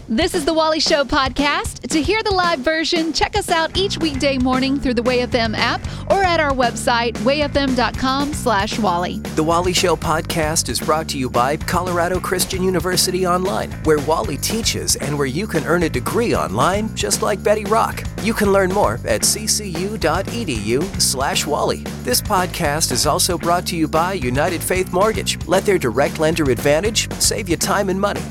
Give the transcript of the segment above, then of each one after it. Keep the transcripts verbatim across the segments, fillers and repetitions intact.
This is the Wally Show podcast. To hear the live version, check us out each weekday morning through the Way F M app or at our website, way f m dot com slash Wally. The Wally Show podcast is brought to you by Colorado Christian University Online, where Wally teaches and where you can earn a degree online just like Betty Rock. You can learn more at c c u dot e d u slash Wally. This podcast is also brought to you by United Faith Mortgage. Let their direct lender advantage save you time and money.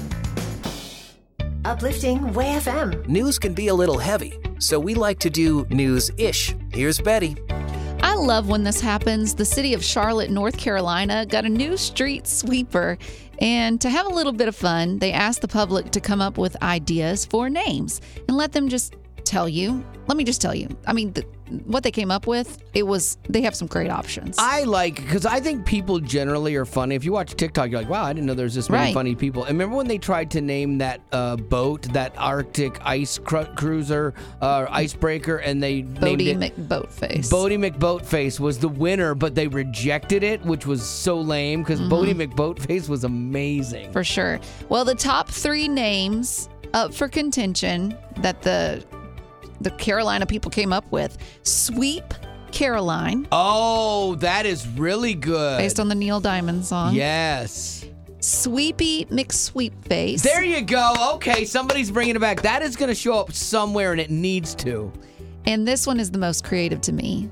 Uplifting Way F M. News can be a little heavy, so we like to do news-ish. Here's Betty. I love when this happens. The city of Charlotte, North Carolina, got a new street sweeper. And to have a little bit of fun, they asked the public to come up with ideas for names and let them just tell you. Let me just tell you. I mean, the, what they came up with, it was, they have some great options. I like, because I think people generally are funny. If you watch TikTok, you're like, wow, I didn't know there's this many Right. funny people. And remember when they tried to name that uh, boat, that Arctic ice cru- cruiser, uh, icebreaker, and they Bodie named it... McBoatface. Bodie McBoatface was the winner, but they rejected it, which was so lame, because Mm-hmm. Bodie McBoatface was amazing. For sure. Well, the top three names up for contention that the the Carolina people came up with: Sweep Caroline, Oh, that is really good. based on the Neil Diamond song. Yes. Sweepy McSweepface. There you go. Okay, somebody's bringing it back. That is going to show up somewhere, and it needs to. And this one is the most creative to me.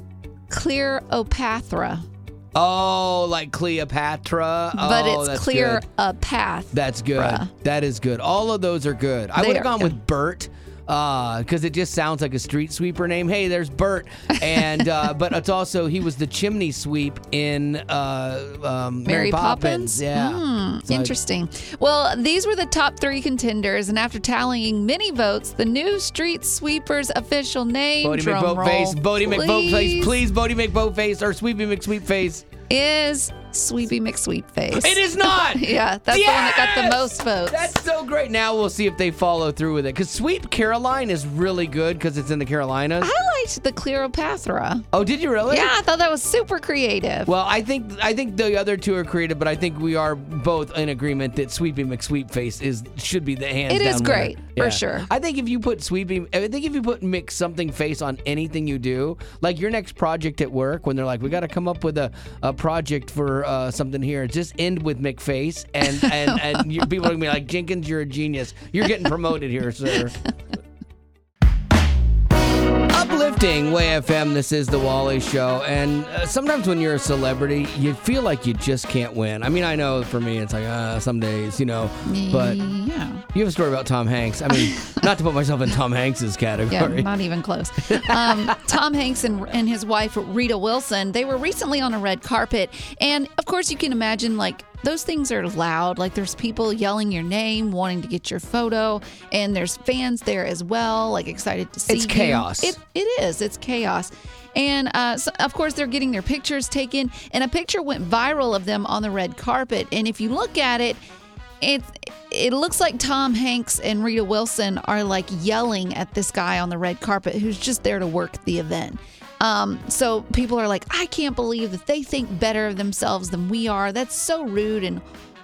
Cleopatra. Oh, like Cleopatra. But oh, it's that's clear good. a path. That's good. Bruh. That is good. All of those are good. I They would have are gone good. with Bert. Because it just sounds like a street sweeper name. Hey, there's Bert, and uh, but it's also he was the chimney sweep in uh, um, Mary, Mary Poppins. Poppins? Yeah, Hmm, So I- interesting. Well, these were the top three contenders, and after tallying many votes, the new street sweeper's official name, Bodie drum McBoatface, roll, Bodie McBoatface, please, please, Bodie McBoatface or Sweepy McSweepface. is Sweepy McSweepface. It is not. Yeah, that's the one that got the Yes! most votes. That's so great. Now we'll see if they follow through with it. Because Sweep Caroline is really good because it's in the Carolinas. I liked the Cleopatra. Oh, did you really? Yeah, I thought that was super creative. Well, I think I think the other two are creative, but I think we are both in agreement that Sweepy McSweepface is should be the hands It down is winner. great, for sure. I think if you put Sweepy, I think if you put Mix something face on anything you do, like your next project at work, when they're like, we got to come up with a, a project for uh, something here, just end with McFace, and and and you, people are gonna be like, Jenkins, you're a genius. You're getting promoted here, sir. Uplifting Way F M, this is the Wally Show, and uh, sometimes when you're a celebrity, you feel like you just can't win. I mean, I know for me, it's like, uh, some days, you know, but yeah. you have a story about Tom Hanks. I mean, not to put myself in Tom Hanks's Yeah, category. not even close. Um, Tom Hanks and, and his wife, Rita Wilson, they were recently on a red carpet. And of course, you can imagine, like, those things are loud. Like, there's people yelling your name, wanting to get your photo. And there's fans there as well, like, excited to see It's you. chaos. It, it is. It's chaos. And, uh, so, of course, they're getting their pictures taken. And a picture went viral of them on the red carpet. And if you look at it, it it looks like Tom Hanks and Rita Wilson are like yelling at this guy on the red carpet who's just there to work the event. Um, so people are like, I can't believe that they think better of themselves than we are. That's so rude and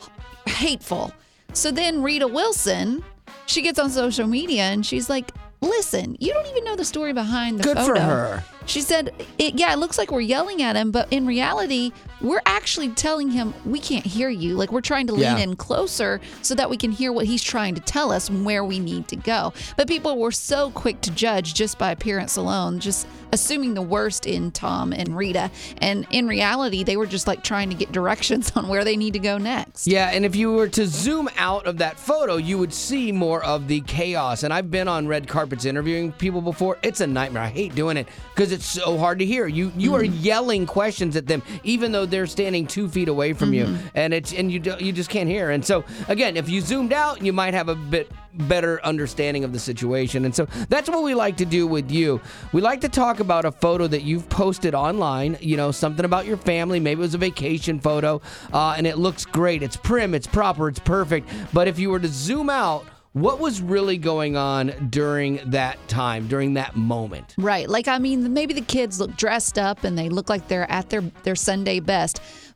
hateful. So then Rita Wilson, she gets on social media and she's like, listen, you don't even know the story behind the Good photo. for her. She said, it, yeah, it looks like we're yelling at him, but in reality, we're actually telling him we can't hear you. Like, we're trying to lean Yeah. in closer so that we can hear what he's trying to tell us and where we need to go. But people were so quick to judge just by appearance alone, just assuming the worst in Tom and Rita. And in reality, they were just like trying to get directions on where they need to go next. Yeah, and if you were to zoom out of that photo, you would see more of the chaos. And I've been on red carpets interviewing people before. It's a nightmare. I hate doing it because it's so hard to hear. You you are yelling questions at them, even though they're standing two feet away from you, and it's and you do, you just can't hear. And so again, if you zoomed out, you might have a bit better understanding of the situation. And so that's what we like to do with you. We like to talk about a photo that you've posted online. You know, something about your family. Maybe it was a vacation photo, uh, and it looks great. It's prim. It's proper. It's perfect. But if you were to zoom out, what was really going on during that time, during that moment? Right. Like, I mean, maybe the kids look dressed up and they look like they're at their, their Sunday best.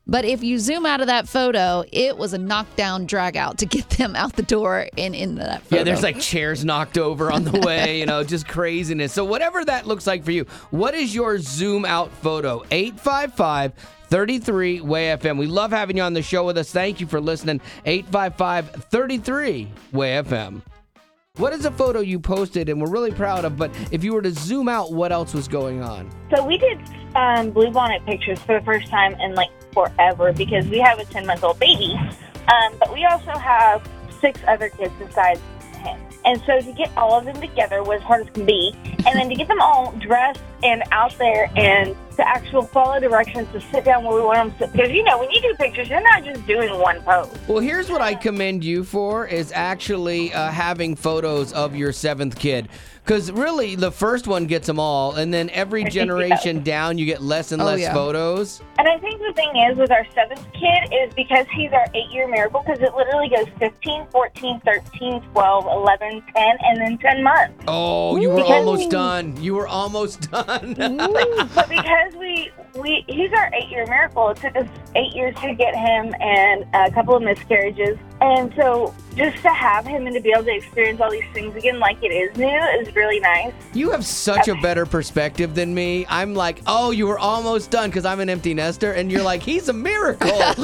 But if you zoom out of that photo, it was a knockdown drag out to get them out the door and in that photo. Yeah, there's like chairs knocked over on the way, you know, just craziness. So whatever that looks like for you, what is your zoom out photo? eight five five, three three, W A Y F M. We love having you on the show with us. Thank you for listening. eight five five, three three, W A Y F M. What is a photo you posted and we're really proud of, but if you were to zoom out, what else was going on? So we did um, Bluebonnet pictures for the first time in like forever because we have a ten-month-old baby, um, but we also have six other kids besides him. And so to get all of them together was hard as can be, and then to get them all dressed and out there and to actual follow directions to sit down where we want them to sit. Because, you know, when you do pictures, you're not just doing one pose. Well, here's what I commend you for is actually uh, having photos of your seventh kid. Because really, the first one gets them all, and then every generation yeah. down, you get less and oh, less yeah. photos. And I think the thing is, with our seventh kid, is because he's our eight-year miracle, because it literally goes fifteen, fourteen, thirteen, twelve, eleven, ten, and then ten months. Oh, you were because, almost done. You were almost done. But because we, we, he's our eight-year miracle, it took us eight years to get him and a couple of miscarriages. And so just to have him and to be able to experience all these things again like it is new is really nice. You have such a better perspective than me. I'm like, oh, you were almost done because I'm an empty nester. And you're like, he's a miracle. he,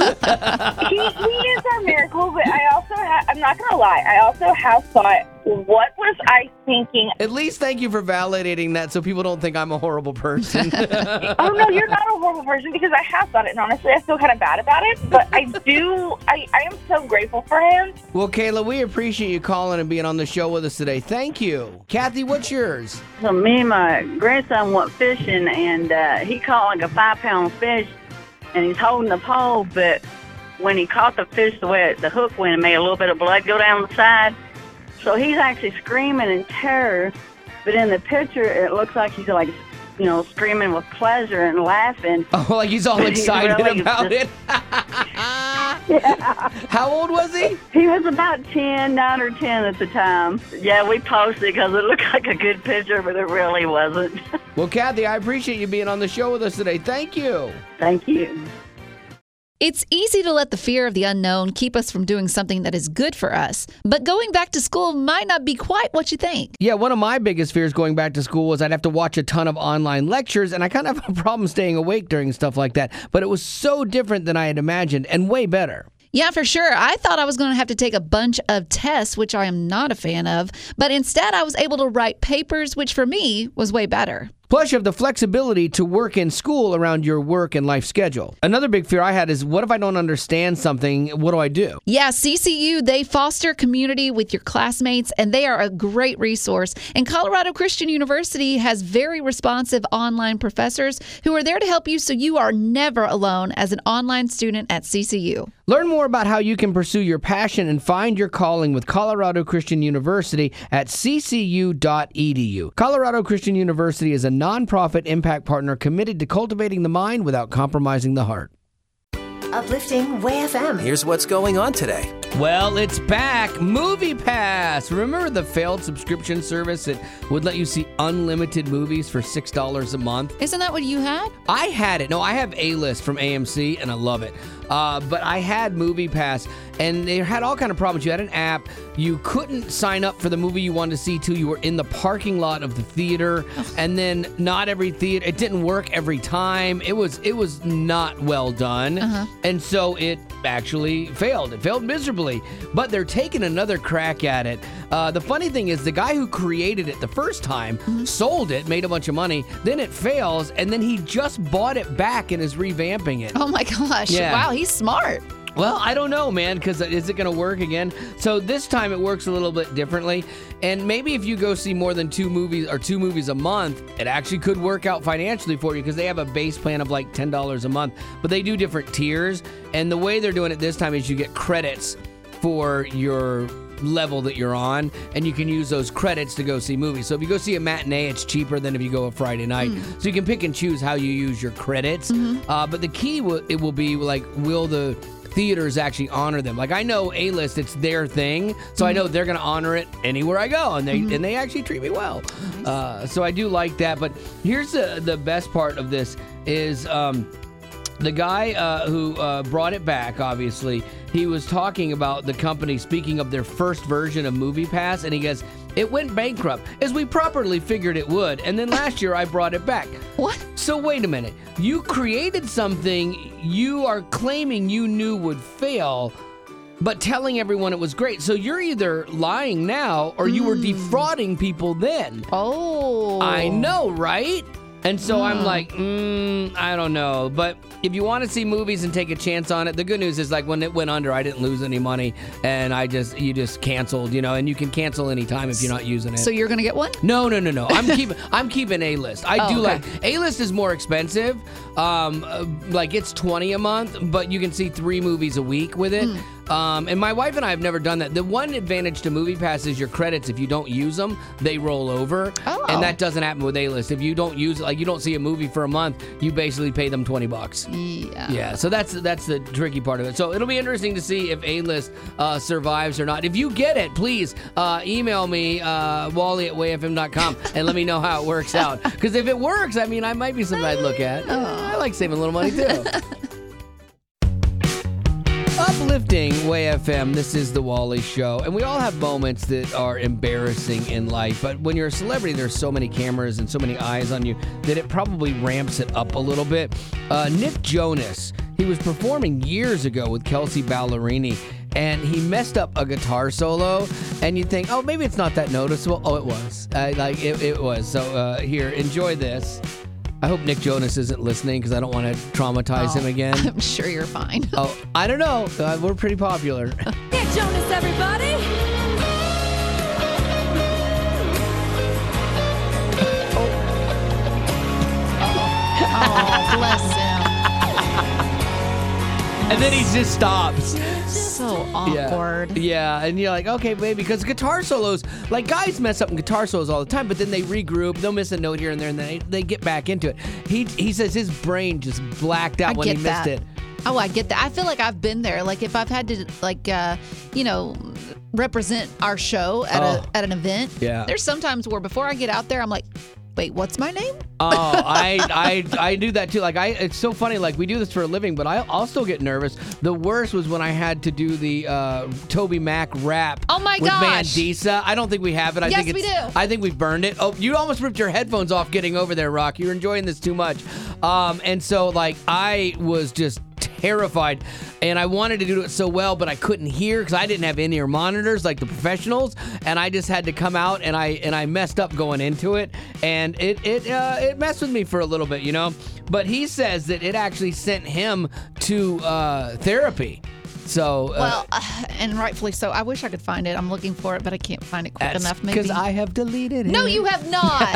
he is our miracle, but I also have, I'm not going to lie, I also have thought, what was I thinking? At least thank you for validating that so people don't think I'm a horrible person. Oh, no, you're not a horrible person because I have thought it, and honestly, I feel kind of bad about it, but I do, I, I am so grateful for him. Well, Kayla, we appreciate you calling and being on the show with us today. Thank you. Kathy, what's yours? So me and my grandson went fishing, and uh, he caught like a five-pound fish, and he's holding the pole, but when he caught the fish, the way the hook went, it made a little bit of blood go down the side. So he's actually screaming in terror, but in the picture, it looks like he's like, you know, screaming with pleasure and laughing. Oh, like he's all excited really about just, it. Yeah. How old was he? He was about ten, nine or ten at the time. Yeah, we posted because it looked like a good picture, but it really wasn't. Well, Kathy, I appreciate you being on the show with us today. Thank you. Thank you. It's easy to let the fear of the unknown keep us from doing something that is good for us. But going back to school might not be quite what you think. Yeah, one of my biggest fears going back to school was I'd have to watch a ton of online lectures, and I kind of have a problem staying awake during stuff like that. But it was so different than I had imagined and way better. Yeah, for sure. I thought I was going to have to take a bunch of tests, which I am not a fan of. But instead, I was able to write papers, which for me was way better. Plus, you have the flexibility to work in school around your work and life schedule. Another big fear I had is, what if I don't understand something? What do I do? Yeah, C C U, they foster community with your classmates, and they are a great resource. And Colorado Christian University has very responsive online professors who are there to help you so you are never alone as an online student at C C U. Learn more about how you can pursue your passion and find your calling with Colorado Christian University at c c u dot e d u. Colorado Christian University is a nonprofit impact partner committed to cultivating the mind without compromising the heart. Uplifting W A Y F M. Here's what's going on today. Well, it's back. Movie Pass. Remember the failed subscription service that would let you see unlimited movies for six dollars a month? Isn't that what you had? I had it. No, I have A-List from A M C, and I love it. Uh, but I had Movie Pass, and they had all kind of problems. You had an app. You couldn't sign up for the movie you wanted to see till you were in the parking lot of the theater, and then not every theater. It didn't work every time. It was it was not well done, uh-huh. and so it actually failed. It failed miserably. But they're taking another crack at it. Uh, the funny thing is, the guy who created it the first time mm-hmm. sold it, made a bunch of money. Then it fails, and then he just bought it back and is revamping it. Oh my gosh! Yeah. Wow, he's smart. Well, I don't know, man, because is it going to work again? So this time it works a little bit differently. And maybe if you go see more than two movies or two movies a month, it actually could work out financially for you because they have a base plan of like ten dollars a month. But they do different tiers. And the way they're doing it this time is you get credits for your level that you're on, and you can use those credits to go see movies. So if you go see a matinee, it's cheaper than if you go a Friday night. Mm. So you can pick and choose how you use your credits. Mm-hmm. Uh, but the key w- it will be like, will the theaters actually honor them? Like, I know A-List, it's their thing, so mm-hmm. I know they're going to honor it anywhere I go, and they mm-hmm. and they actually treat me well. Nice. Uh, so I do like that. But here's the the best part of this is. Um, The guy uh, who uh, brought it back, obviously, he was talking about the company speaking of their first version of MoviePass, and he goes, it went bankrupt, as we properly figured it would, and then last year I brought it back. What? So wait a minute. You created something you are claiming you knew would fail, but telling everyone it was great. So you're either lying now or you mm. were defrauding people then. Oh. I know, right? And so mm. I'm like, mm, I don't know. But if you want to see movies and take a chance on it, the good news is, like, when it went under, I didn't lose any money, and I just you just canceled, you know. And you can cancel anytime if you're not using it. So you're gonna get one? No, no, no, no. I'm keeping I'm keeping A-list. I oh, do okay. like A-list is more expensive. Um, uh, like it's twenty a month, but you can see three movies a week with it. Mm. Um, and my wife and I have never done that. The one advantage to MoviePass is your credits. If you don't use them, they roll over. Oh. And that doesn't happen with A-list. If you don't use, like, you don't see a movie for a month, you basically pay them twenty bucks. Yeah. Yeah. So that's that's the tricky part of it. So it'll be interesting to see if A-list uh, survives or not. If you get it, please uh, email me, uh, Wally at way f m dot com, and let me know how it works out. Because if it works, I mean, I might be something I'd look at. Oh. I like saving a little money too. Uplifting Way F M, this is the Wally Show, and we all have moments that are embarrassing in life, but when you're a celebrity, there's so many cameras and so many eyes on you that it probably ramps it up a little bit. Uh, Nick Jonas, he was performing years ago with Kelsey Ballerini, and he messed up a guitar solo, and you think, oh, maybe it's not that noticeable. Oh, it was. Uh, like, it, it was. So uh, here, enjoy this. I hope Nick Jonas isn't listening because I don't want to traumatize oh, him again. I'm sure you're fine. Oh, I don't know. Uh, we're pretty popular. Nick Jonas, everybody! Oh, bless him. And then he just stops. So awkward. Yeah. yeah, and you're like, okay, baby, because guitar solos, like, guys mess up in guitar solos all the time, but then they regroup, they'll miss a note here and there, and then they, they get back into it. He he says his brain just blacked out I when he get missed that. it. Oh, I get that. I feel like I've been there. Like, if I've had to, like, uh, you know, represent our show at Oh. a at an event. Yeah. There's sometimes where before I get out there, I'm like, wait, what's my name? Oh, I, I I do that too. Like, I, it's so funny. Like, we do this for a living, but I, I'll still get nervous. The worst was when I had to do the uh, Toby Mac rap. Oh my with gosh. Van Disa. I don't think we have it. I Yes, think it's, we do. I think we've burned it. Oh, you almost ripped your headphones off getting over there, Rock. You're enjoying this too much. Um, and so, like, I was just terrified, and I wanted to do it so well, but I couldn't hear because I didn't have in-ear monitors like the professionals, and I just had to come out, and I and I messed up going into it, and it it uh, it messed with me for a little bit, you know. But he says that it actually sent him to uh, therapy. So uh, Well, uh, and rightfully so. I wish I could find it. I'm looking for it, but I can't find it quick that's enough. Maybe because I have deleted it. No, you have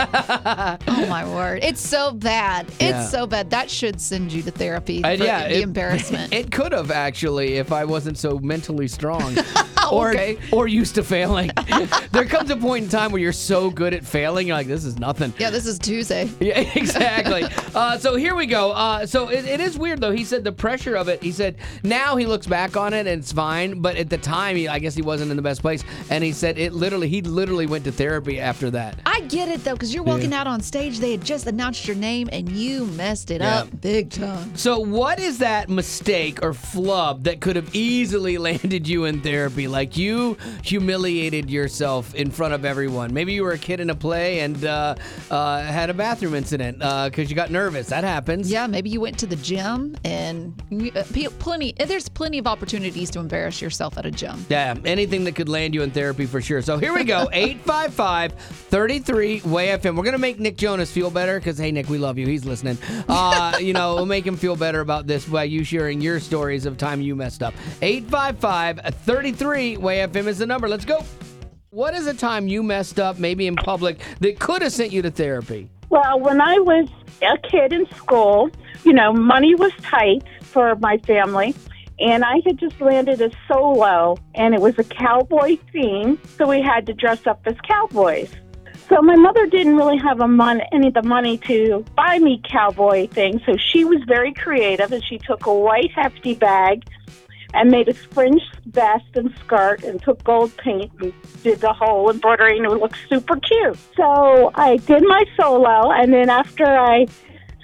not. Oh my word! It's so bad. It's Yeah. so bad. That should send you to therapy Uh, for yeah, the it- embarrassment. It could have, actually, if I wasn't so mentally strong. Oh, or, okay. or used to failing. There comes a point in time where you're so good at failing, you're like, this is nothing. Yeah, this is Tuesday. Yeah, exactly. uh, so here we go. Uh, so it, it is weird, though. He said the pressure of it, he said now he looks back on it and it's fine. But at the time, he, I guess he wasn't in the best place. And he said it literally, he literally went to therapy after that. I get it, though, because you're walking out on stage. They had just announced your name, and you messed it Yeah. up big time. So what is that mistake or flub that could have easily landed you in therapy? Like, you humiliated yourself in front of everyone. Maybe you were a kid in a play and uh, uh, had a bathroom incident because uh, you got nervous. That happens. Yeah, maybe you went to the gym, and you- uh, pe- plenty. There's plenty of opportunities to embarrass yourself at a gym. Yeah, anything that could land you in therapy for sure. So here we go, eight five five, three three, W A Y F M. We're going to make Nick Jonas feel better because, hey, Nick, we love you. He's listening. Uh, you know, we'll make him feel better about this by you sharing your stories of time you messed up. eight five five, three three, W A Y F M is the number. Let's go. What is a time you messed up, maybe in public, that could have sent you to therapy? Well, when I was a kid in school, you know, money was tight for my family, and I had just landed a solo, and it was a cowboy theme, so we had to dress up as cowboys. So my mother didn't really have a mon- any of the money to buy me cowboy things, so she was very creative, and she took a white hefty bag and made a fringe vest and skirt and took gold paint and did the whole embroidery, and it looked super cute. So I did my solo, and then after I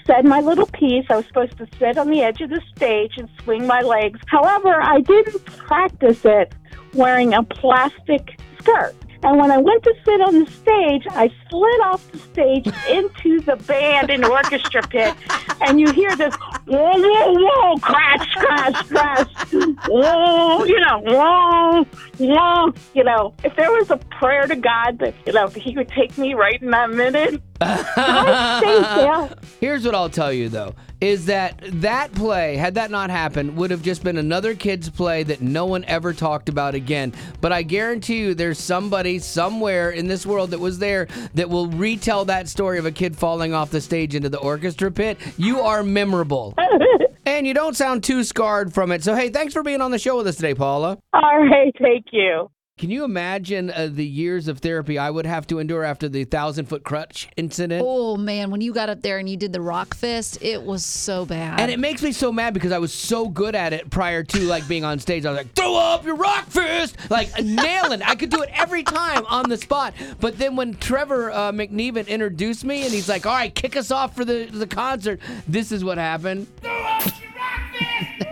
said my little piece. I was supposed to sit on the edge of the stage and swing my legs. However, I didn't practice it wearing a plastic skirt. And when I went to sit on the stage, I slid off the stage into the band and orchestra pit. And you hear this, whoa, whoa, whoa, crash, crash, crash. Whoa, you know, whoa, whoa. You know, if there was a prayer to God that, you know, he would take me right in that minute, I stayed there. Here's what I'll tell you, though, is that that play, had that not happened, would have just been another kid's play that no one ever talked about again. But I guarantee you there's somebody somewhere in this world that was there that will retell that story of a kid falling off the stage into the orchestra pit. You are memorable. And you don't sound too scarred from it. So, hey, thanks for being on the show with us today, Paula. All right, thank you. Can you imagine uh, the years of therapy I would have to endure after the thousand-foot crutch incident? Oh, man, when you got up there and you did the rock fist, it was so bad. And it makes me so mad because I was so good at it prior to, like, being on stage. I was like, throw up your rock fist! Like, nailing it. I could do it every time on the spot. But then when Trevor uh, McNeven introduced me and he's like, all right, kick us off for the, the concert, this is what happened. Throw up your rock fist!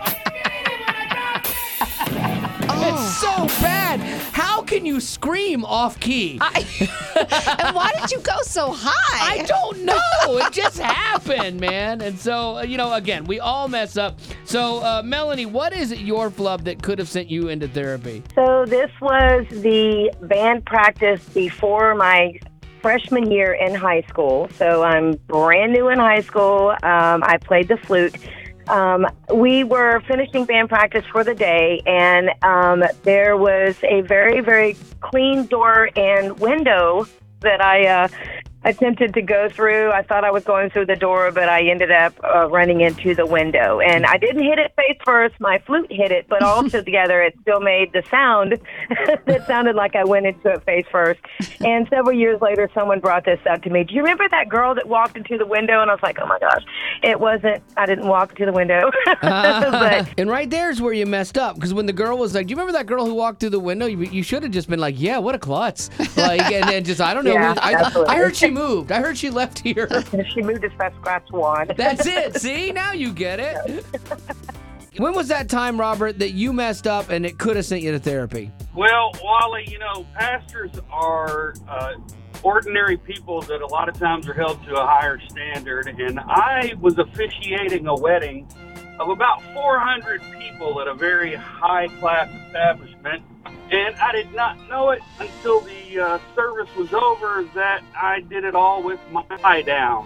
It's so bad. How can you scream off key? I, and why did you go so high? I don't know. It just happened, man. And so, you know, again, we all mess up. So, uh, Melanie, what is your flub that could have sent you into therapy? So this was the band practice before my freshman year in high school. So I'm brand new in high school. Um, I played the flute. Um, we were finishing band practice for the day, and um, there was a very, very clean door and window that I uh, attempted to go through. I thought I was going through the door, but I ended up uh, running into the window. And I didn't hit it face first. My flute hit it, but all together it still made the sound that sounded like I went into it face first. And several years later, someone brought this up to me. Do you remember that girl that walked into the window? And I was like, oh, my gosh. It wasn't. I didn't walk into the window. but, and right there's where you messed up, because when the girl was like, do you remember that girl who walked through the window? You, you should have just been like, yeah, what a klutz. Like, and then just, I don't know. Yeah, I, absolutely. I heard she moved. I heard she left here. She moved as fast as scratch one. That's it. See? Now you get it. When was that time, Robert, that you messed up and it could have sent you to therapy? Well, Wally, you know, pastors are uh, ordinary people that a lot of times are held to a higher standard. And I was officiating a wedding of about four hundred people at a very high-class establishment. And I did not know it until the uh, service was over that I did it all with my eye down.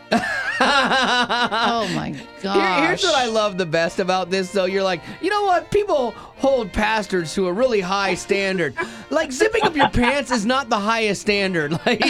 Oh, my gosh. Here, here's what I love the best about this, though. You're like, you know what? People hold pastors to a really high standard. Like, zipping up your pants is not the highest standard. Like,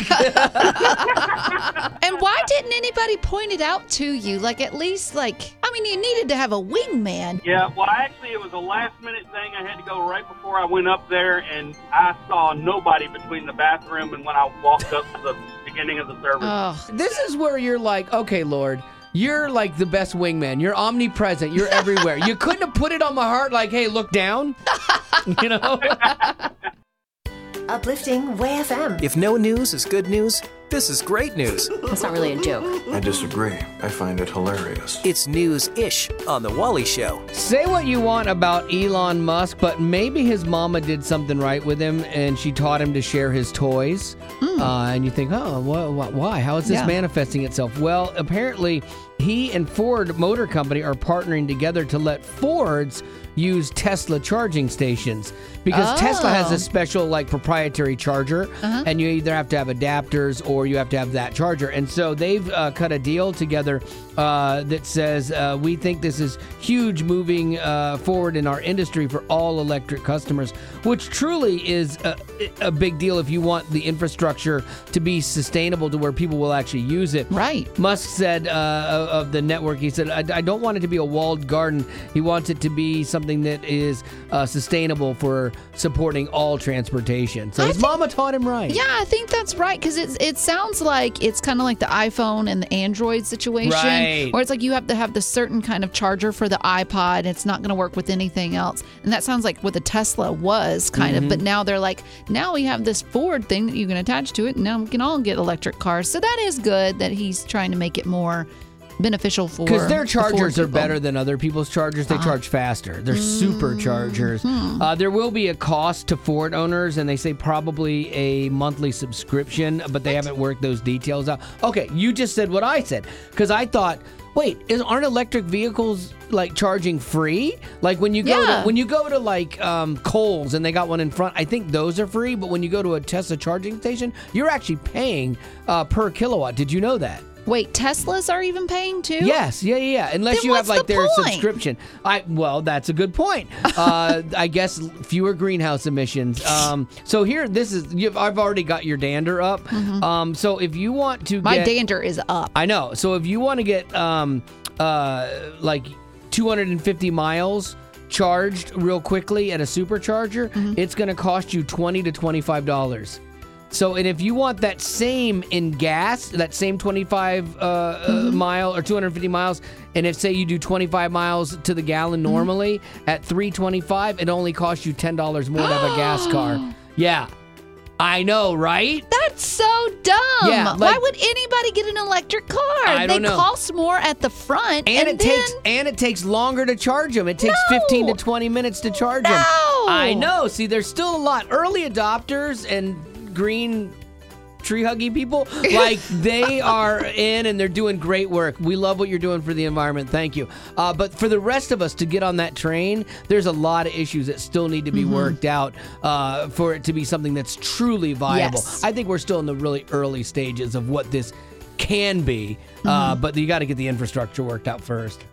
and why didn't anybody point it out to you? Like, at least, like, I mean, you needed to have a wingman. Yeah, well, actually, it was a last-minute thing. I had to go right before I went up there, and I saw nobody between the bathroom and when I walked up to the beginning of the service. Oh. This is where you're like, okay, Lord, you're like the best wingman. You're omnipresent. You're everywhere. You couldn't have put it on my heart like, hey, look down. You know? Uplifting Way F M. If no news is good news, this is great news. That's not really a joke. I disagree. I find it hilarious. It's news-ish on The Wally Show. Say what you want about Elon Musk, but maybe his mama did something right with him and she taught him to share his toys. Mm. Uh, and you think, oh, wh- wh- why? How is this Yeah. manifesting itself? Well, apparently he and Ford Motor Company are partnering together to let Fords use Tesla charging stations, because Oh. Tesla has a special like proprietary charger, Uh-huh. and you either have to have adapters or you have to have that charger. And so they've uh, cut a deal together uh, that says uh, we think this is huge moving uh, forward in our industry for all electric customers, which truly is a, a big deal if you want the infrastructure to be sustainable to where people will actually use it. Right. Musk said uh, of the network, he said, I, I don't want it to be a walled garden. He wants it to be something that is uh, sustainable for supporting all transportation. So I his think- mama taught him right. Yeah, I think that's right, because it, it sounds like it's kind of like the iPhone and the Android situation, Right. where it's like you have to have the certain kind of charger for the iPod. It's not going to work with anything else. And that sounds like what the Tesla was, kind Mm-hmm. of. But now they're like, now we have this Ford thing that you can attach to it, and now we can all get electric cars. So that is good that he's trying to make it more beneficial for Because their the chargers Ford are people. better than other people's chargers. They Uh-huh. charge faster. They're superchargers. Hmm. Uh, there will be a cost to Ford owners, and they say probably a monthly subscription, but they haven't worked those details out. Okay, you just said what I said, because I thought, wait, is, aren't electric vehicles like charging free? Like when you go Yeah. to when you go to like um, Kohl's and they got one in front, I think those are free. But when you go to a Tesla charging station, you're actually paying uh, per kilowatt. Did you know that? Wait, Teslas are even paying too? Yes, yeah, yeah, yeah. Unless Then you have what's like the their point? subscription. I well, that's a good point. Uh, I guess fewer greenhouse emissions. Um, so here, this is. You've, I've already got your dander up. Um, so if you want to, Mm-hmm. My get, dander is up. I know. So if you want to get um, uh, like two hundred fifty miles charged real quickly at a supercharger, Mm-hmm. it's going to cost you twenty to twenty-five dollars. So, and if you want that same in gas, that same twenty-five uh, uh, Mm-hmm. mile or two hundred fifty miles, and if say you do twenty-five miles to the gallon Mm-hmm. normally at three twenty-five, it only costs you ten dollars more to have a gas car. Yeah, I know, right? That's so dumb. Yeah, Why like- would anybody get an electric car? I don't they know. cost more at the front, And, and, it then takes and it takes longer to charge them. It takes No. fifteen to twenty minutes to charge them. No. I know. See, there's still a lot early adopters and green tree huggy people, like they are in and they're doing great work. We love what you're doing for the environment. Thank you. Uh, but for the rest of us to get on that train, there's a lot of issues that still need to be Mm-hmm. worked out uh, for it to be something that's truly viable. Yes. I think we're still in the really early stages of what this can be, uh, Mm-hmm. but you got to get the infrastructure worked out first.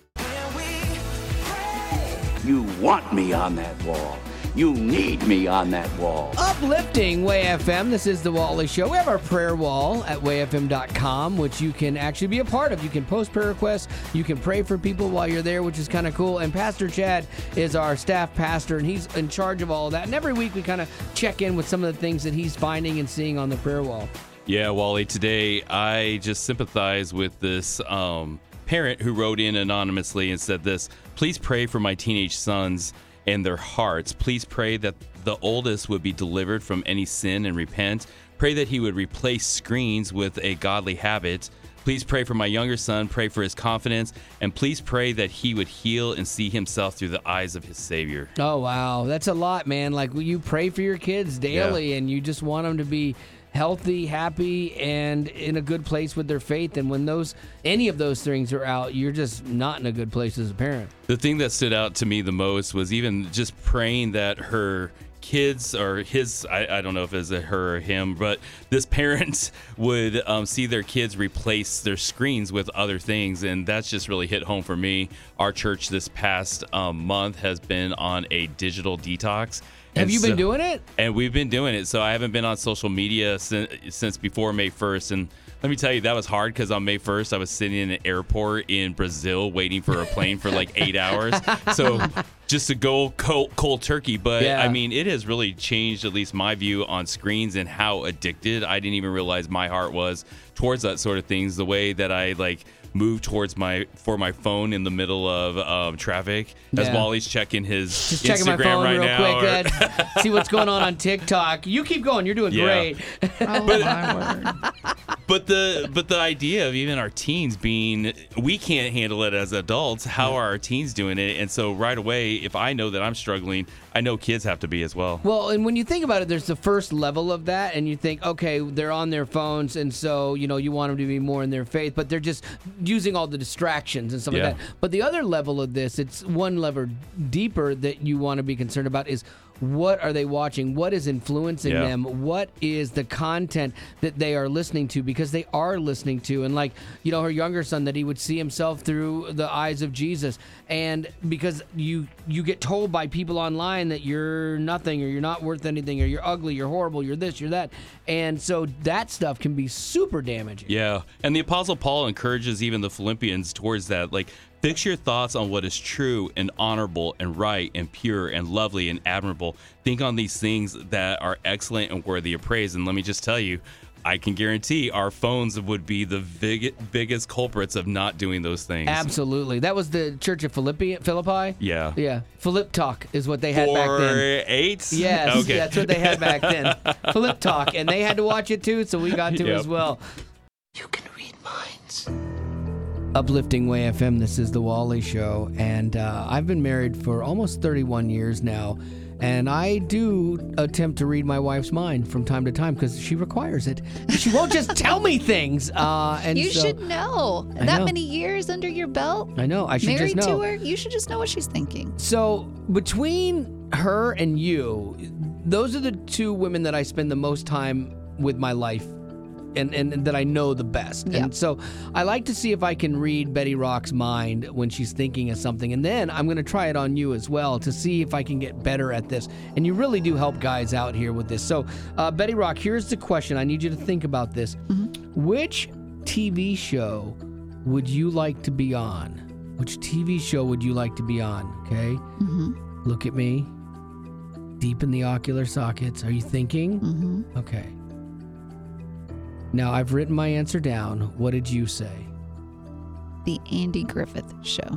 You want me on that wall. You need me on that wall. Uplifting Way F M. This is the Wally Show. We have our prayer wall at way f m dot com, which you can actually be a part of. You can post prayer requests. You can pray for people while you're there, which is kind of cool. And Pastor Chad is our staff pastor, and he's in charge of all of that. And every week we kind of check in with some of the things that he's finding and seeing on the prayer wall. Yeah, Wally, today I just sympathize with this um, parent who wrote in anonymously and said this: please pray for my teenage sons and their hearts. Please pray that the oldest would be delivered from any sin and repent. Pray that he would replace screens with a godly habit. Please pray for my younger son. Pray for his confidence. And please pray that he would heal and see himself through the eyes of his Savior. Oh, wow. That's a lot, man. Like, you pray for your kids daily, and you just want them to be healthy, happy, and in a good place with their faith. And when those any of those things are out, you're just not in a good place as a parent. The thing that stood out to me the most was even just praying that her kids or his, I, I don't know if it's a her or him, but this parent would um, see their kids replace their screens with other things. And that's just really hit home for me. Our church this past um, month has been on a digital detox. Have And you been so- doing it? And we've been doing it. So I haven't been on social media since, since before May first. And let me tell you, that was hard because on May first, I was sitting in an airport in Brazil waiting for a plane for like eight hours. So just to go cold, cold turkey. But Yeah. I mean, it has really changed at least my view on screens and how addicted I didn't even realize my heart was towards that sort of things. The way that I like move towards my for my phone in the middle of um, traffic as Yeah. Wally's checking his Just Instagram checking my phone right real now. quick, or- Ed. See what's going on on TikTok. You keep going. You're doing Yeah. great. Oh, my word. But the but the idea of even our teens being, we can't handle it as adults. How are our teens doing it? And so right away, if I know that I'm struggling, I know kids have to be as well. Well, and when you think about it, there's the first level of that, and you think, okay, they're on their phones, and so, you know, you want them to be more in their faith, but they're just using all the distractions and stuff Yeah. like that. But the other level of this, it's one level deeper that you want to be concerned about is what are they watching? What is influencing Yeah. them? What is the content that they are listening to? Because they are listening to, and like, you know, her younger son, that he would see himself through the eyes of Jesus. And because you you get told by people online that you're nothing, or you're not worth anything, or you're ugly, you're horrible, you're this, you're that. And so that stuff can be super damaging. Yeah. And the Apostle Paul encourages even the Philippians towards that. Like, fix your thoughts on what is true and honorable and right and pure and lovely and admirable. Think on these things that are excellent and worthy of praise. And let me just tell you, I can guarantee our phones would be the big, biggest culprits of not doing those things. Absolutely. That was the Church of Philippi, Philippi? Yeah. Yeah. Philip Talk is what they had back Four then. eight? Yes, Okay. that's what they had back then. Philip Talk, and they had to watch it too, so we got to Yep. as well. You can read minds. Uplifting Way F M, this is The Wally Show, and uh, I've been married for almost thirty-one years now, and I do attempt to read my wife's mind from time to time because she requires it. She won't just tell me things. Uh, and You so, should know. I That know. many years under your belt. I know, I should Married just know. to her, you should just know what she's thinking. So between her and you, those are the two women that I spend the most time with my life and, and, and that I know the best. Yeah. And so I like to see if I can read Betty Rock's mind when she's thinking of something. And then I'm going to try it on you as well to see if I can get better at this. And you really do help guys out here with this. So uh, Betty Rock, here's the question. I need you to think about this. Mm-hmm. Which T V show would you like to be on? Which T V show would you like to be on? Okay? Mm-hmm. Look at me. Deep in the ocular sockets. Are you thinking? Mm-hmm. Okay. Now, I've written my answer down. What did you say? The Andy Griffith Show.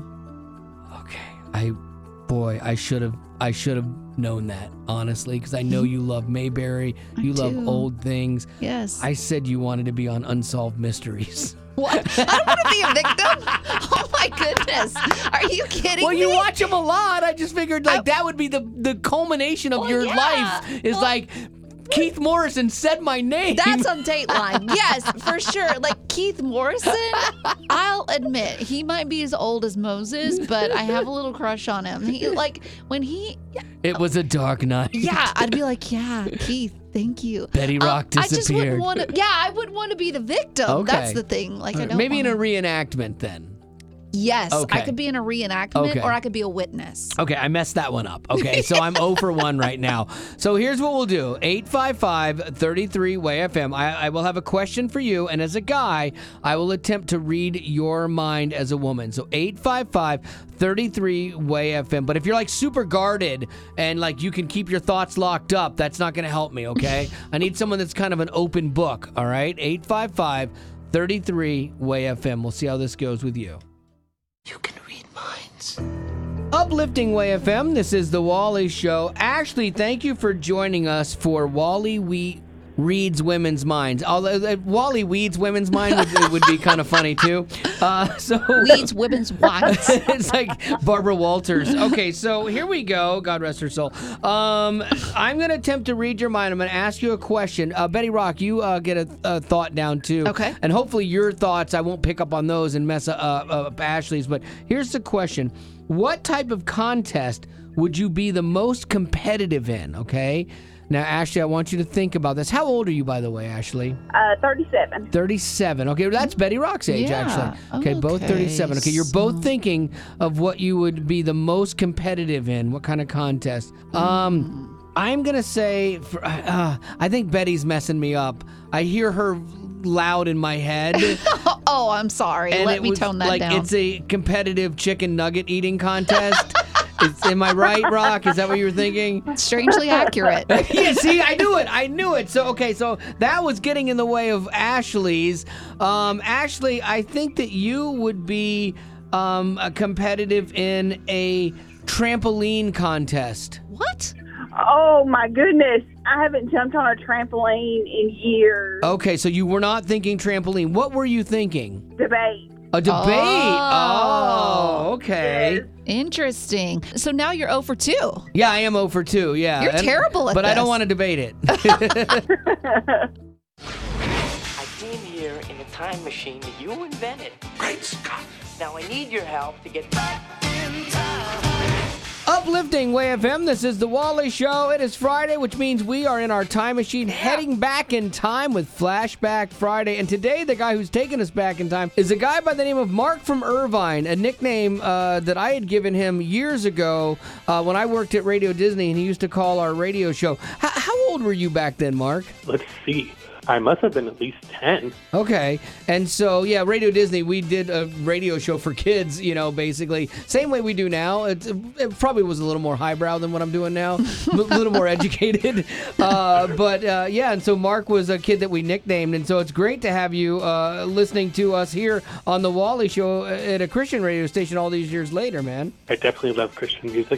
Okay. I, boy, I should have, I should have known that, honestly, because I know you love Mayberry. I You love do. old things. Yes. I said you wanted to be on Unsolved Mysteries. What? I don't want to be a victim. Oh my goodness. Are you kidding Well, me? you watch them a lot. I just figured like that would be the the culmination of Well, your yeah. life. Is Well- like Keith Morrison said my name. That's on Dateline. Yes, for sure. Like Keith Morrison, I'll admit he might be as old as Moses, but I have a little crush on him. He like when he, It was a dark night. yeah, I'd be like, yeah, Keith, thank you. Betty Rock Um, I just wouldn't disappeared. want to. Yeah, I wouldn't want to be the victim. Okay. That's the thing. Like I don't. Maybe in wanna, a reenactment then. yes, Okay. I could be in a reenactment, Okay. or I could be a witness. Okay, I messed that one up. Okay, so I'm zero for one right now. So here's what we'll do. eight five five, three three, W A Y F M. I, I will have a question for you, and as a guy, I will attempt to read your mind as a woman. So eight five five, three three, W A Y F M. But if you're like super guarded and like you can keep your thoughts locked up, that's not going to help me, okay? I need someone that's kind of an open book, all right? eight five five, three three, W A Y F M. We'll see how this goes with you. You can read minds. Uplifting Way F M, this is The Wally Show. Ashley, thank you for joining us for Wally We Reads Women's Minds. Although uh, Wally Weeds Women's Mind would, would be kind of funny too. Uh, so Weeds women's wives. It's like Barbara Walters. Okay, so here we go. God rest her soul. Um, I'm going to attempt to read your mind. I'm going to ask you a question. Uh, Betty Rock, you uh, get a, a thought down too. Okay. And hopefully your thoughts, I won't pick up on those and mess up, uh, up Ashley's. But here's the question. What type of contest would you be the most competitive in, okay? Now, Ashley, I want you to think about this. How old are you, by the way, Ashley? Uh, thirty-seven. thirty-seven. Okay, well, that's Betty Rock's age, Yeah. actually. Okay, both Okay, thirty-seven. Okay, you're both so- thinking of what you would be the most competitive in. What kind of contest? Um, I'm going to say, for, uh, I think Betty's messing me up. I hear her loud in my head. Oh, I'm sorry. and Let it me was tone that like down. it's a competitive chicken nugget eating contest. Is, am I right, Rock? Is that what you were thinking? Strangely accurate. Yeah, see, I knew it. I knew it. So, okay, so that was getting in the way of Ashley's. Um, Ashley, I think that you would be um, a competitive in a trampoline contest. What? Oh my goodness. I haven't jumped on a trampoline in years. Okay, so you were not thinking trampoline. What were you thinking? Debate. A debate. Oh. Oh, okay. Interesting. So now you're zero for two. Yeah, I am zero for two. Yeah. You're terrible at But I don't this. want to debate it. I came here in a time machine that you invented. Great Scott! Now I need your help to get back in time. Uplifting Way F M, this is The Wally Show. It is Friday, which means we are in our time machine heading back in time with Flashback Friday. And today, the guy who's taking us back in time is a guy by the name of Mark from Irvine, a nickname uh, that I had given him years ago uh, when I worked at Radio Disney, and he used to call our radio show. H- how old were you back then, Mark? Let's see. I must have been at least ten. Okay. And so, yeah, Radio Disney, we did a radio show for kids, you know, basically. Same way we do now. It, it probably was a little more highbrow than what I'm doing now, a little more educated. Uh, but, uh, yeah, and so Mark was a kid that we nicknamed. And so it's great to have you uh, listening to us here on The Wally Show at a Christian radio station all these years later, man. I definitely love Christian music.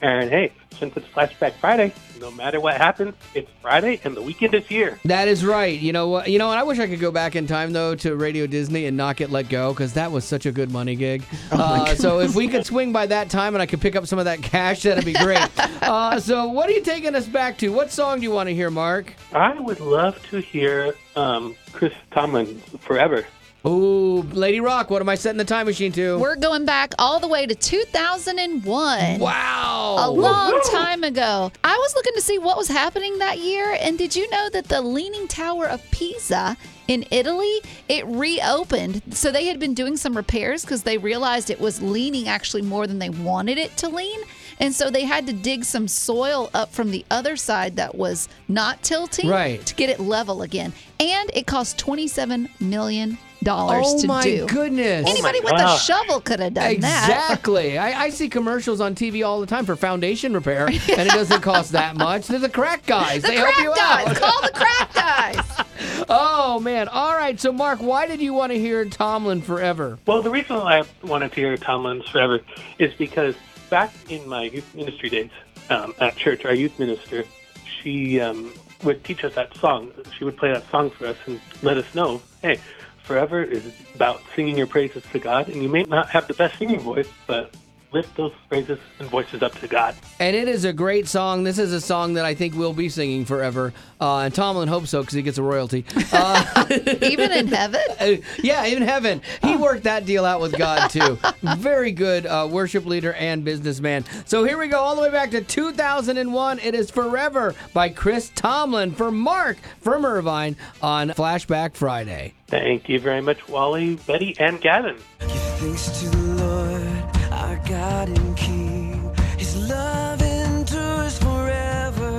And hey, since it's Flashback Friday, no matter what happens, it's Friday and the weekend is here. That is right. You know what? You know, and I wish I could go back in time though to Radio Disney and not get let go because that was such a good money gig. Oh my uh, God. so if we could swing by that time and I could pick up some of that cash, that'd be great. uh, so what are you taking us back to? What song do you want to hear, Mark? I would love to hear um, Chris Tomlin, Forever. Ooh, Lady Rock, what am I setting the time machine to? We're going back all the way to two thousand one. Wow. A long time ago. I was looking to see what was happening that year, and did you know that the Leaning Tower of Pisa in Italy, it reopened. So they had been doing some repairs because they realized it was leaning actually more than they wanted it to lean. And so they had to dig some soil up from the other side that was not tilting Right. to get it level again. And it cost twenty-seven million dollars Oh to my do. goodness. Anybody Oh my with a gosh. shovel could have done that. Exactly. I, I see commercials on T V all the time for foundation repair, and it doesn't cost that much. They're the crack guys. The they crack help you guys. out. Call the crack guys. Oh, man. All right. So, Mark, why did you want to hear Tomlin Forever? Well, the reason I wanted to hear Tomlin's Forever is because back in my youth ministry days um, at church, our youth minister, she um, would teach us that song. She would play that song for us and let us know, hey, Forever is about singing your praises to God, and you may not have the best singing voice, but lift those praises and voices up to God. And it is a great song. This is a song that I think we'll be singing forever. Uh, and Tomlin hopes so because he gets a royalty. Uh, Even in heaven? Yeah, in heaven. He worked that deal out with God, too. Very good uh, worship leader and businessman. So here we go all the way back to two thousand one. It is Forever by Chris Tomlin for Mark from Irvine on Flashback Friday. Thank you very much, Wally, Betty, and Gavin. Thanks to the Lord, our God and King. His love endures forever.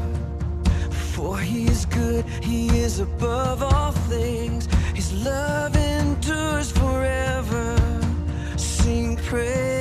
For he is good, he is above all things. His love endures forever. Sing praise.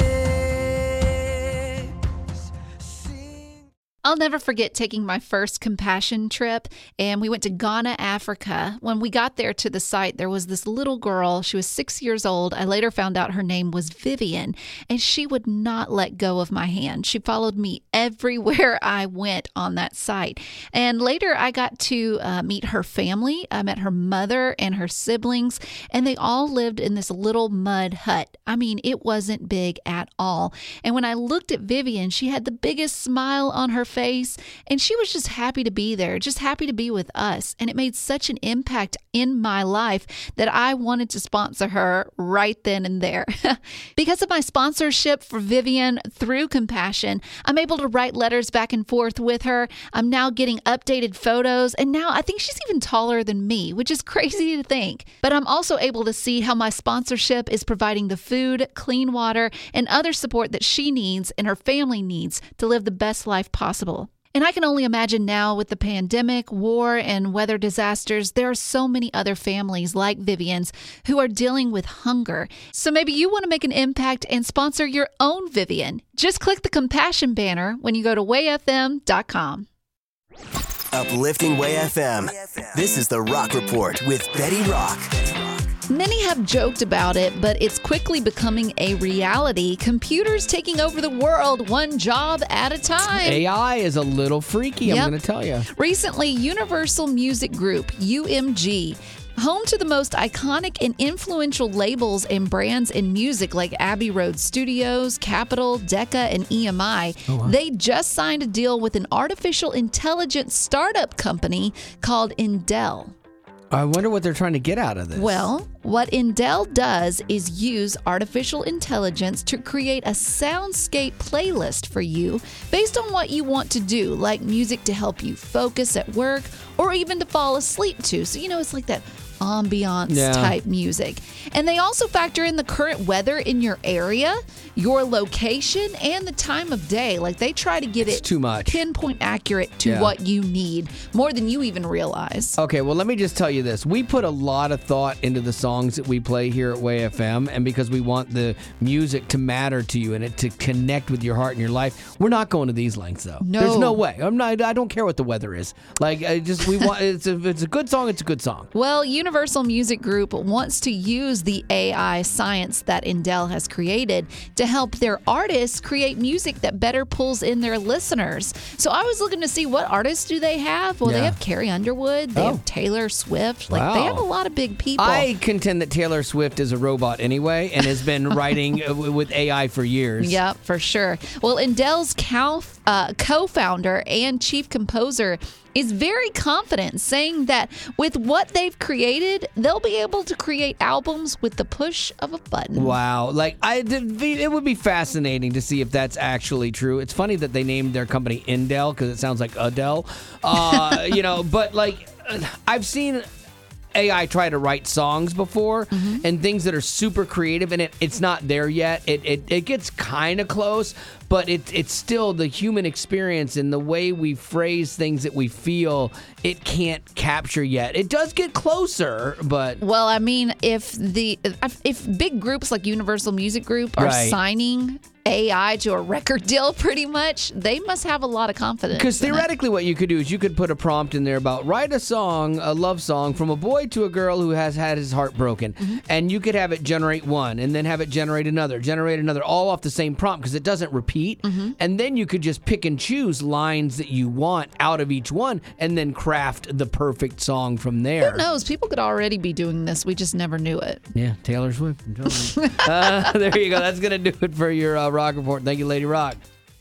I'll never forget taking my first compassion trip, and we went to Ghana, Africa. When we got there to the site, there was this little girl. She was six years old. I later found out her name was Vivian, and she would not let go of my hand. She followed me everywhere I went on that site. And later, I got to uh, meet her family. I met her mother and her siblings, and they all lived in this little mud hut. I mean, it wasn't big at all. And when I looked at Vivian, she had the biggest smile on her face, and she was just happy to be there, just happy to be with us. And it made such an impact in my life that I wanted to sponsor her right then and there. Because of my sponsorship for Vivian through Compassion, I'm able to write letters back and forth with her. I'm now getting updated photos, and now I think she's even taller than me, which is crazy to think. But I'm also able to see how my sponsorship is providing the food, clean water, and other support that she needs and her family needs to live the best life possible. And I can only imagine now with the pandemic, war, and weather disasters, there are so many other families like Vivian's who are dealing with hunger. So maybe you want to make an impact and sponsor your own Vivian. Just click the Compassion banner when you go to way f m dot com. Uplifting Way F M. This is the Rock Report with Betty Rock. Many have joked about it, but it's quickly becoming a reality. Computers taking over the world one job at a time. A I is a little freaky, Yep. I'm going to tell you. Recently, Universal Music Group, U M G, home to the most iconic and influential labels and brands in music like Abbey Road Studios, Capitol, Decca, and E M I, Oh, wow. they just signed a deal with an artificial intelligence startup company called Indel. I wonder what they're trying to get out of this. Well, what Indel does is use artificial intelligence to create a soundscape playlist for you based on what you want to do, like music to help you focus at work or even to fall asleep to. So, you know, it's like that ambiance Yeah. type music. And they also factor in the current weather in your area, your location, and the time of day. Like they try to get It's it too much. pinpoint accurate to Yeah. what you need, more than you even realize. Okay, well, let me just tell you this. We put a lot of thought into the songs that we play here at Way F M, and because we want the music to matter to you and it to connect with your heart and your life, we're not going to these lengths, though. No. There's no way. I'm not. I don't care what the weather is. Like, I just we want. It's a, it's a good song. It's a good song. Well, Universal Universal Music Group wants to use the A I science that Indel has created to help their artists create music that better pulls in their listeners. So I was looking to see what artists do they have. Well, Yeah. they have Carrie Underwood. They Oh. have Taylor Swift. Like Wow. they have a lot of big people. I contend that Taylor Swift is a robot anyway and has been writing uh, w- with A I for years. Yep, for sure. Well, Indel's cow, uh, co-founder and chief composer is very confident, saying that with what they've created, they'll be able to create albums with the push of a button. Wow. Like, I, it would be fascinating to see if that's actually true. It's funny that they named their company Indel because it sounds like Adele. Uh, you know, but like, I've seen A I try to write songs before and things that are super creative, and it, it's not there yet. It it, it gets kind of close, but it, it's still the human experience and the way we phrase things that we feel, it can't capture yet. It does get closer, but... Well, I mean, if the if big groups like Universal Music Group are Right. signing A I to a record deal pretty much, they must have a lot of confidence. Because in it. theoretically, what you could do is you could put a prompt in there about write a song, a love song from a boy to a girl who has had his heart broken. And you could have it generate one and then have it generate another, generate another, all off the same prompt because it doesn't repeat. And then you could just pick and choose lines that you want out of each one and then craft the perfect song from there. Who knows? People could already be doing this. We just never knew it. Yeah, Taylor Swift. uh, there you go. That's going to do it for your uh, Rock Report. Thank you, Lady Rock.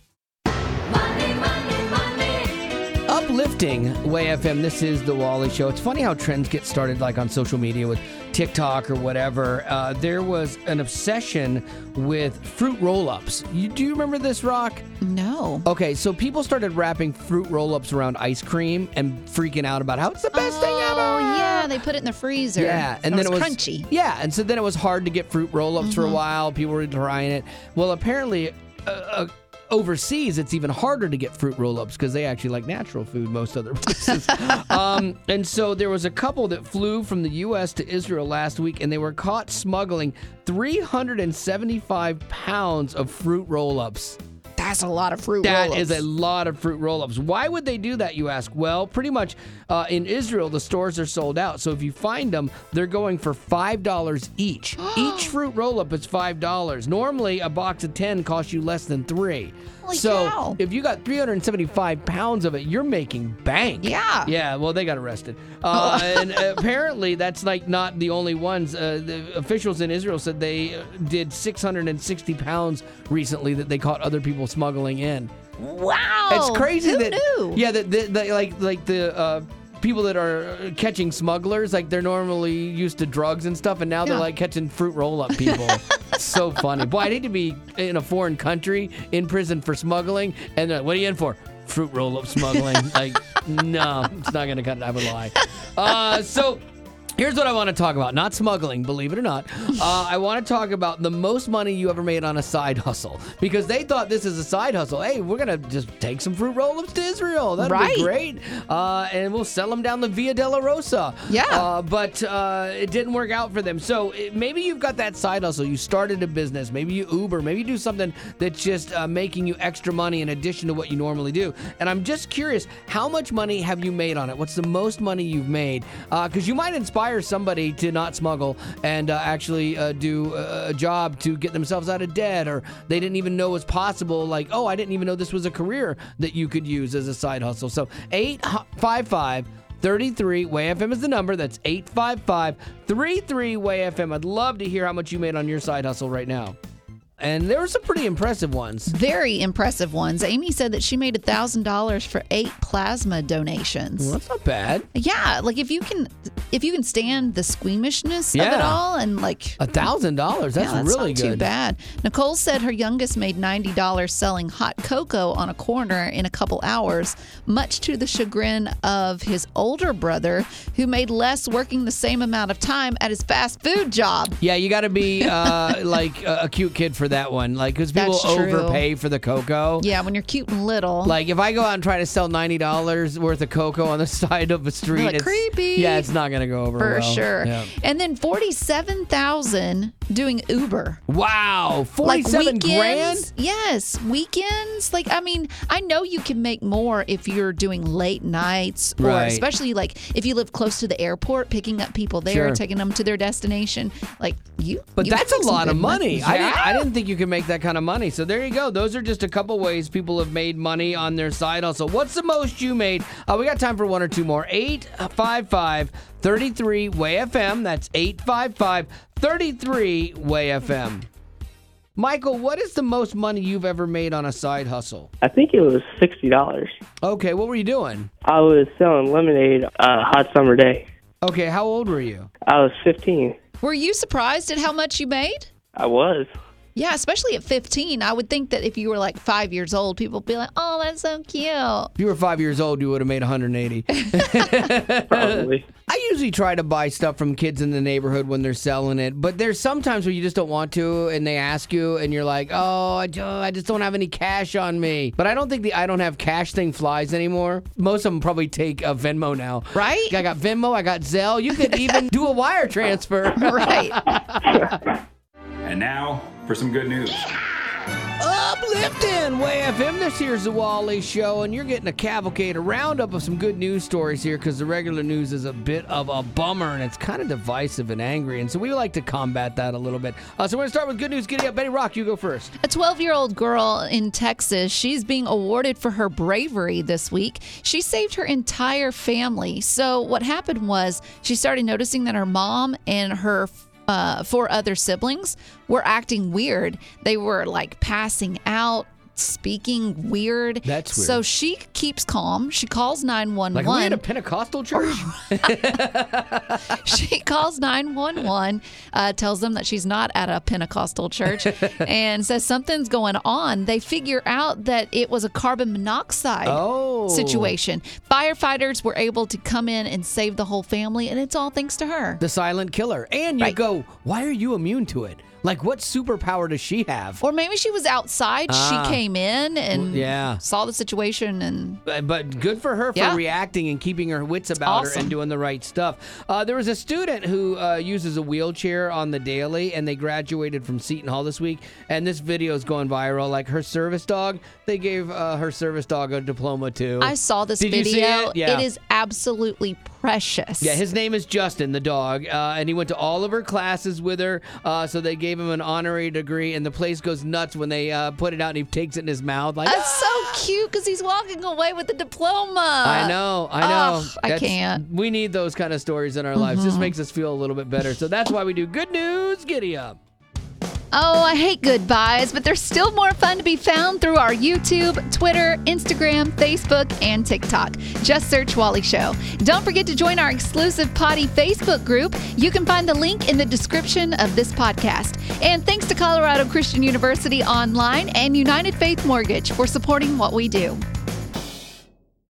Uplifting Way F M. This is the Wally Show. It's funny how trends get started like on social media with TikTok or whatever. Uh, there was an obsession with fruit roll-ups. You, do you remember this, Rock? No. Okay, so people started wrapping fruit roll-ups around ice cream and freaking out about how it's the best thing ever. Oh, yeah. They put it in the freezer. Yeah, and it then was it was crunchy. Yeah, and so then it was hard to get fruit roll-ups for a Mhm. while. People were trying it. Well, apparently, uh, uh, overseas, it's even harder to get fruit roll-ups because they actually like natural food most other places. um, and so there was a couple that flew from the U S to Israel last week, and they were caught smuggling three hundred seventy-five pounds of fruit roll-ups. That's a lot of fruit That roll-ups. is a lot of fruit roll-ups. Why would they do that, you ask? Well, pretty much uh, in Israel, the stores are sold out. So if you find them, they're going for five dollars each. Each fruit roll-up is five dollars. Normally, a box of ten costs you less than three. Holy so cow. if you got three hundred seventy-five pounds of it, you're making bank. Yeah. Yeah, well, they got arrested. Uh, and apparently, that's like not the only ones. Uh, the officials in Israel said they uh, did six hundred sixty pounds recently that they caught other people smuggling in. Wow. It's crazy Who that knew? yeah, that, that, that like like the uh, people that are catching smugglers, like they're normally used to drugs and stuff, and now they're Yeah. like catching fruit roll-up people. So funny. Boy, I'd hate to be in a foreign country in prison for smuggling, and they're like, what are you in for? Fruit roll-up smuggling. Like, no, it's not gonna cut it. I would lie. Uh, so. Here's what I want to talk about. Not smuggling, believe it or not. Uh, I want to talk about the most money you ever made on a side hustle. Because they thought this is a side hustle. Hey, we're going to just take some fruit roll-ups to Israel. That'd Right. be great. Uh, and we'll sell them down the Via Dolorosa. Yeah. Uh, but uh, it didn't work out for them. So it, maybe you've got that side hustle. You started a business. Maybe you Uber. Maybe you do something that's just uh, making you extra money in addition to what you normally do. And I'm just curious, how much money have you made on it? What's the most money you've made? Because you might inspire somebody to not smuggle and uh, actually uh, do a, a job to get themselves out of debt, or they didn't even know was possible. Like, oh, I didn't even know this was a career that you could use as a side hustle. So eight five five, three three, W A Y F M is the number. That's eight five five, three three, W A Y F M. I'd love to hear how much you made on your side hustle right now. And there were some pretty impressive ones. Very impressive ones. Amy said that she made one thousand dollars for eight plasma donations. Well, that's not bad. Yeah, like if you can if you can stand the squeamishness of it Yeah. all and like A thousand dollars. That's, yeah, that's really not good. too bad. Nicole said her youngest made ninety dollars selling hot cocoa on a corner in a couple hours, much to the chagrin of his older brother, who made less working the same amount of time at his fast food job. Yeah, you got to be uh, like a, a cute kid for that one. Like, because people That's true. overpay for the cocoa. Yeah, when you're cute and little. Like, if I go out and try to sell ninety dollars worth of cocoa on the side of a street, like, it's, creepy. Yeah, it's not going going to go over For well. sure. Yeah. And then forty-seven thousand doing Uber. Wow, forty-seven like weekends, grand? Yes, weekends. Like, I mean, I know you can make more if you're doing late nights, or Right. especially like if you live close to the airport, picking up people there, Sure. taking them to their destination. Like you, But you that's can a make some lot of good money. I, didn't, Yeah. I didn't think you could make that kind of money. So there you go. Those are just a couple ways people have made money on their side hustle. What's the most you made? Uh, we got time for one or two more. eight five five, three three, W A Y F M. That's eight five five, three three, W A Y F M. Michael, what is the most money you've ever made on a side hustle? I think it was sixty dollars. Okay, what were you doing? I was selling lemonade a hot summer day. Okay, how old were you? I was fifteen. Were you surprised at how much you made? I was. Yeah, especially at fifteen. I would think that if you were like five years old, people would be like, oh, that's so cute. If you were five years old, you would have made one hundred eighty. Probably. I usually try to buy stuff from kids in the neighborhood when they're selling it, but there's sometimes where you just don't want to, and they ask you, and you're like, oh, I ju- I just don't have any cash on me. But I don't think the I don't have cash thing flies anymore. Most of them probably take a Venmo now. Right? I got Venmo, I got Zelle. You could even do a wire transfer. Right. And now for some good news. Uplifting W A Y F M. This here's the Wally Show, and you're getting a cavalcade, a roundup of some good news stories here, because the regular news is a bit of a bummer, and it's kind of divisive and angry, and so we like to combat that a little bit. Uh, so we're going to start with good news. Giddy up. Betty Rock, you go first. A twelve-year-old girl in Texas, she's being awarded for her bravery this week. She saved her entire family. So what happened was she started noticing that her mom and her uh, four other siblings were acting weird. They were like passing out, speaking weird. That's weird. So she keeps calm. She calls nine one one. Like, are we at a Pentecostal church? She calls nine one one, uh, tells them that she's not at a Pentecostal church, and says something's going on. They figure out that it was a carbon monoxide Oh. situation. Firefighters were able to come in and save the whole family, and it's all thanks to her. The silent killer. And you Right. go, why are you immune to it? Like, what superpower does she have? Or maybe she was outside. Ah. She came in and Yeah. saw the situation and But, but good for her for Yeah. reacting and keeping her wits about her Awesome. and doing the right stuff. Uh, there was a student who uh, uses a wheelchair on the daily, and they graduated from Seton Hall this week. And this video is going viral. Like, her service dog, they gave uh, her service dog a diploma too. I saw this Did video. You see it? Yeah. It is absolutely precious. Yeah, his name is Justin, the dog, uh, and he went to all of her classes with her, uh, so they gave him an honorary degree, and the place goes nuts when they uh, put it out and he takes it in his mouth. Like, That's so cute because he's walking away with the diploma. I know, I know. Ugh, I That's- can't. We need those kind of stories in our lives. Just Mhm. makes us feel a little bit better. So that's why we do Good News Giddy Up. Oh, I hate goodbyes, but there's still more fun to be found through our YouTube, Twitter, Instagram, Facebook, and TikTok. Just search Wally Show. Don't forget to join our exclusive Potty Facebook group. You can find the link in the description of this podcast. And thanks to Colorado Christian University Online and United Faith Mortgage for supporting what we do.